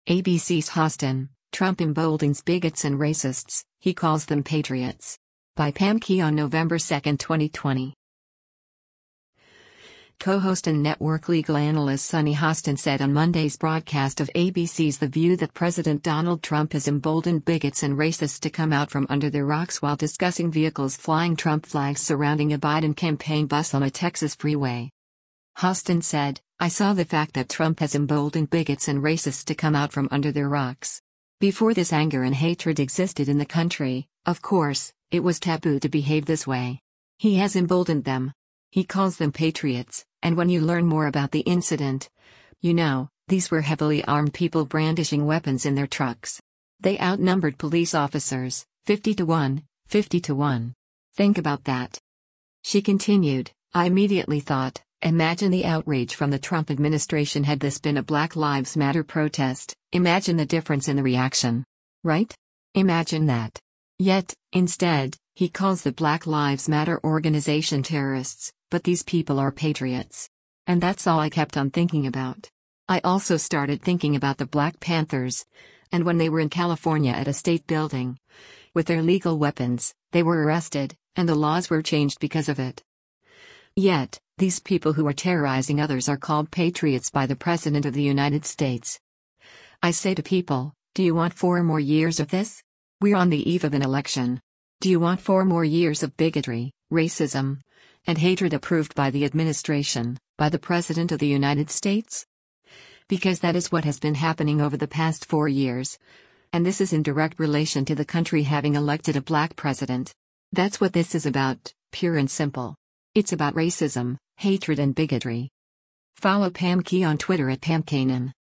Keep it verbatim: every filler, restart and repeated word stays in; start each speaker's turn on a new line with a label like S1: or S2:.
S1: A B C's Hostin, Trump emboldens bigots and racists, he calls them patriots. By Pam Key on November second, twenty twenty. Co-host and network legal analyst Sunny Hostin said on Monday's broadcast of A B C's The View that President Donald Trump has emboldened bigots and racists to come out from under their rocks while discussing vehicles flying Trump flags surrounding a Biden campaign bus on a Texas freeway. Hostin said, "I saw the fact that Trump has emboldened bigots and racists to come out from under their rocks. Before this anger and hatred existed in the country, of course, it was taboo to behave this way. He has emboldened them. He calls them patriots, and when you learn more about the incident, you know, these were heavily armed people brandishing weapons in their trucks. They outnumbered police officers, fifty to one, fifty to one. Think about that." She continued, "I immediately thought, imagine the outrage from the Trump administration had this been a Black Lives Matter protest, imagine the difference in the reaction. Right? Imagine that. Yet, instead, he calls the Black Lives Matter organization terrorists, but these people are patriots. And that's all I kept on thinking about. I also started thinking about the Black Panthers, and when they were in California at a state building, with their legal weapons, they were arrested, and the laws were changed because of it. Yet, these people who are terrorizing others are called patriots by the President of the United States. I say to people, do you want four more years of this? We're on the eve of an election. Do you want four more years of bigotry, racism, and hatred approved by the administration, by the President of the United States? Because that is what has been happening over the past four years. And this is in direct relation to the country having elected a black president. That's what this is about, pure and simple. It's about racism, hatred and bigotry." Follow Pam Key on Twitter at Pam Kanan.